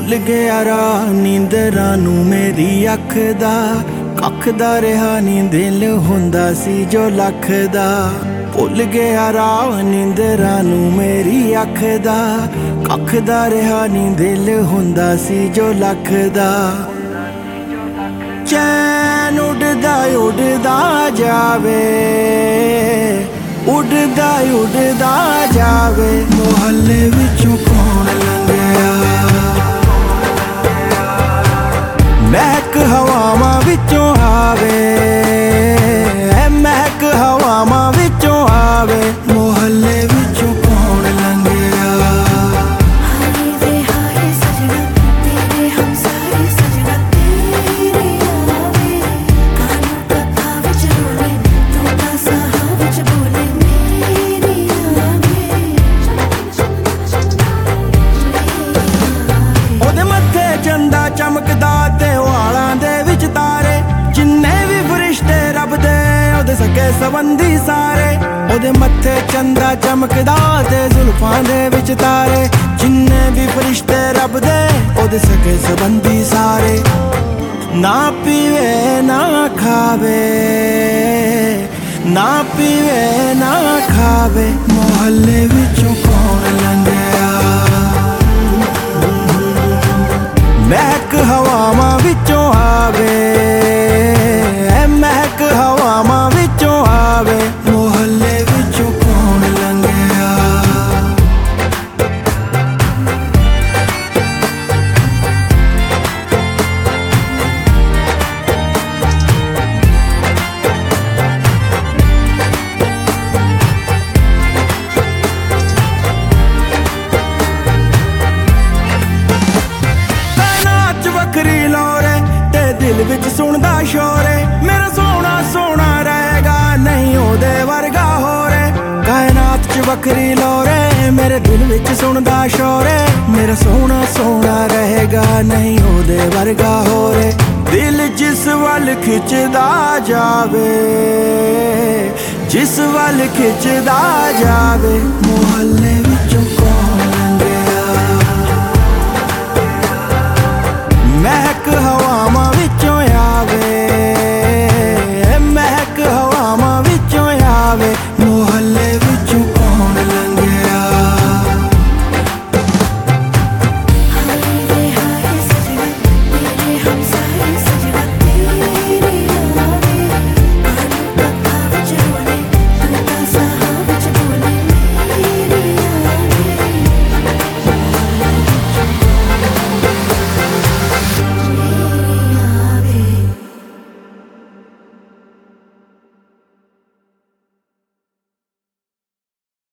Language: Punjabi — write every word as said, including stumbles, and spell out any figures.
ਭੁੱਲ ਗਿਆ ਰਾਹ ਨੀਂਦਰਾਂ ਨੂੰ ਮੇਰੀ ਅੱਖ ਦਾ, ਕੱਖ ਦਾ ਰਿਹਾ ਨੀ ਦਿਲ ਹੁੰਦਾ ਸੀ ਜੋ ਲੱਖ ਦਾ। ਭੁੱਲ ਗਿਆ ਰਾਹ ਨੀਂਦਰਾਂ ਨੂੰ ਮੇਰੀ ਅੱਖ ਦਾ, ਕੱਖ ਦਾ ਰਿਹਾ ਨੀ ਦਿਲ ਹੁੰਦਾ ਸੀ ਜੋ ਲੱਖ ਦਾ। ਚੈਨ ਉੱਡਦਾ ਉੱਡਦਾ ਜਾਵੇ, ਉੱਡਦਾ ਉੱਡਦਾ ਜਾਵੇ, ਮੁਹੱਲੇ ਵਿੱਚੋਂ ਕੌਣ ਲੰਘਿਆ। ਮਹਿਕ ਹਵਾਵਾਂ ਵਿੱਚੋਂ ਆਵੇ, ਮਹਿਕ ਹਵਾਵਾਂ ਵਿੱਚੋਂ ਆਵੇ, ਮੁਹੱਲੇ ਵਿੱਚੋਂ ਕੌਣ ਲੰਘਿਆ। ਹਾਏ ਵੇ ਹਾਏ ਸਜਣਾ ਤੇਰੇ ਹਮਸਾਏ ਸਜਣਾ ਤੇਰੇ ਆਵੇ, ਕਾਨੂੰ ਕੱਥਾ ਵਿੱਚ ਰੋਲੇ ਤੂੰ ਤਾਂ ਸਾਹਾਂ ਵਿੱਚ ਬੋਲੇ ਮੇਰੀ ਆਵੇ। ਉਹਦੇ ਮੱਥੇ ਚੰਦਾ ਚਮਕਦਾ ਤੇ ਵਾਲਾਂ ਦੇ ਵਿੱਚ ਤਾਰੇ, ਜਿੰਨੇ ਵੀ ਫਰਿਸ਼ਤੇ ਰੱਬ ਦੇ ਉਹਦੇ ਸਕੇ ਸੰਬੰਧੀ ਸਾਰੇ। ਉਹਦੇ ਮੱਥੇ ਚੰਦਾ ਚਮਕਦਾ ਤੇ ਜ਼ੁਲਫਾਂ ਦੇ ਵਿੱਚ ਤਾਰੇ, ਜਿੰਨੇ ਵੀ ਫਰਿਸ਼ਤੇ ਰੱਬ ਦੇ ਉਹਦੇ ਸਕੇ ਸੰਬੰਧੀ ਸਾਰੇ। ਨਾ ਪੀਵੇ ਨਾ ਖਾਵੇ, ਨਾ ਪੀਵੇ ਨਾ ਖਾਵੇ, ਮੁਹੱਲੇ ਵਿੱਚੋਂ ਕੌਣ ਲੰਘਿਆ। ਮਹਿਕ ਹਵਾਵਾਂ ਵਿੱਚੋਂ ਆਵੇ, ਮਹਿਕ ਹਵਾਵਾਂ ਵਿੱਚੋਂ ਆਵੇ, ਮੁਹੱਲੇ ਵਿੱਚੋਂ ਕੌਣ ਲੰਘਿਆ। ਵੱਖਰੀ ਲੋਰੇ ਤੇ ਦਿਲ ਵਿੱਚ ਸੁਣਦਾ ਸ਼ੋਰੇ, ਮੇਰਾ ਸੋਹਣਾ ਸੋਹਣਾ ਰਹੇਗਾ ਨਹੀਂ ਉਹਦੇ ਵਰਗਾ ਹੋਰੇ। ਕਾਇਨਾਤ 'ਚ ਵੱਖਰੀ ਲੋਰੇ ਮੇਰੇ ਦਿਲ ਵਿੱਚ ਸੁਣਦਾ ਸ਼ੋਰੇ, ਮੇਰਾ ਸੋਹਣਾ ਸੋਹਣਾ ਰਹੇਗਾ ਨਹੀਂ ਉਹਦੇ ਵਰਗਾ ਹੋਰੇ। ਦਿਲ ਜਿਸ ਵੱਲ ਖਿੱਚਦਾ ਜਾਵੇ, ਜਿਸ ਵੱਲ ਖਿੱਚਦਾ ਜਾਵੇ, ਮੁਹੱਲੇ